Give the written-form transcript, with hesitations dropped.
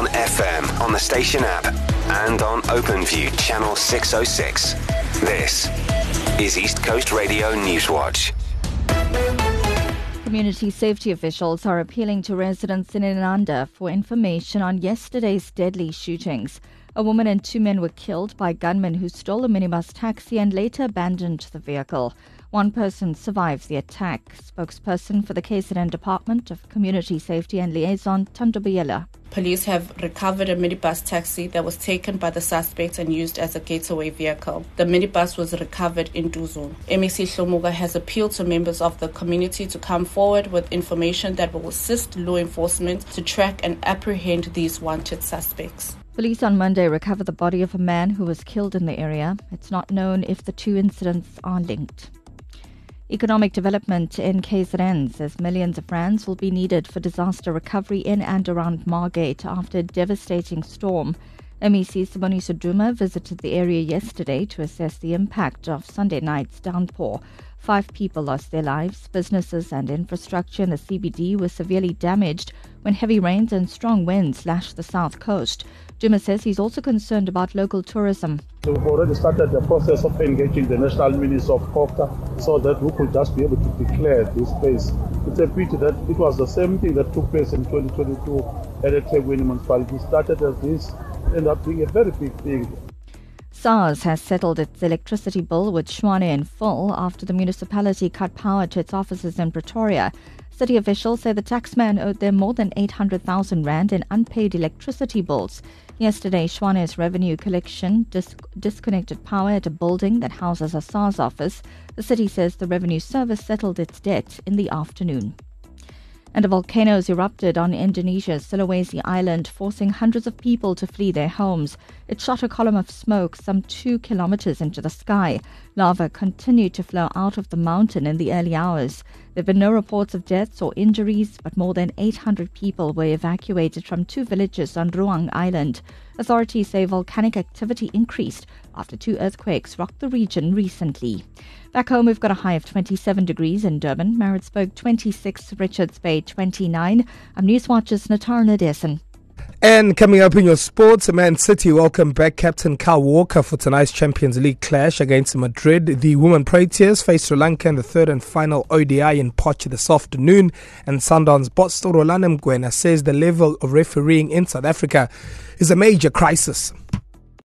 on FM, on the station app, and on OpenView Channel 606. This is East Coast Radio Newswatch. Community safety officials are appealing to residents in Inanda for information on yesterday's deadly shootings. A woman and 2 men were killed by gunmen who stole a minibus taxi and later abandoned the vehicle. One person survived the attack. Spokesperson for the KZN Department of Community Safety and Liaison, Tandobiyela. Police have recovered a minibus taxi that was taken by the suspects and used as a getaway vehicle. The minibus was recovered in Duzu. MEC Hlomuga has appealed to members of the community to come forward with information that will assist law enforcement to track and apprehend these wanted suspects. Police on Monday recovered the body of a man who was killed in the area. It's not known if the two incidents are linked. Economic development in KZN says millions of rands will be needed for disaster recovery in and around Margate after a devastating storm. MEC Siboniso Duma visited the area yesterday to assess the impact of Sunday night's downpour. 5 people lost their lives. Businesses and infrastructure in the CBD were severely damaged when heavy rains and strong winds lashed the south coast. Duma says he's also concerned about local tourism. We've already started the process of engaging the National Minister of COGTA so that we could just be able to declare this space. It's a pity that it was the same thing that took place in 2022 at the eThekwini municipality. Started as this, ended up being a very big thing. SARS has settled its electricity bill with Tshwane in full after the municipality cut power to its offices in Pretoria. City officials say the taxman owed them more than 800,000 rand in unpaid electricity bills. Yesterday, Tshwane's revenue collection disconnected power at a building that houses a SARS office. The city says the revenue service settled its debt in the afternoon. And a volcano has erupted on Indonesia's Sulawesi island, forcing hundreds of people to flee their homes. It shot a column of smoke some 2 kilometers into the sky. Lava continued to flow out of the mountain in the early hours. There have been no reports of deaths or injuries, but more than 800 people were evacuated from 2 villages on Ruang Island. Authorities say volcanic activity increased after 2 earthquakes rocked the region recently. Back home, we've got a high of 27 degrees in Durban, Maritzburg 26, Richards Bay 29. I'm Newswatch's Natara Nadesan. And coming up in your sports, Man City welcome back captain Kyle Walker for tonight's Champions League clash against Madrid. The women Proteas face Sri Lanka in the third and final ODI in Pochi this afternoon. And Sundowns boss Rolanda Mgwena says the level of refereeing in South Africa is a major crisis.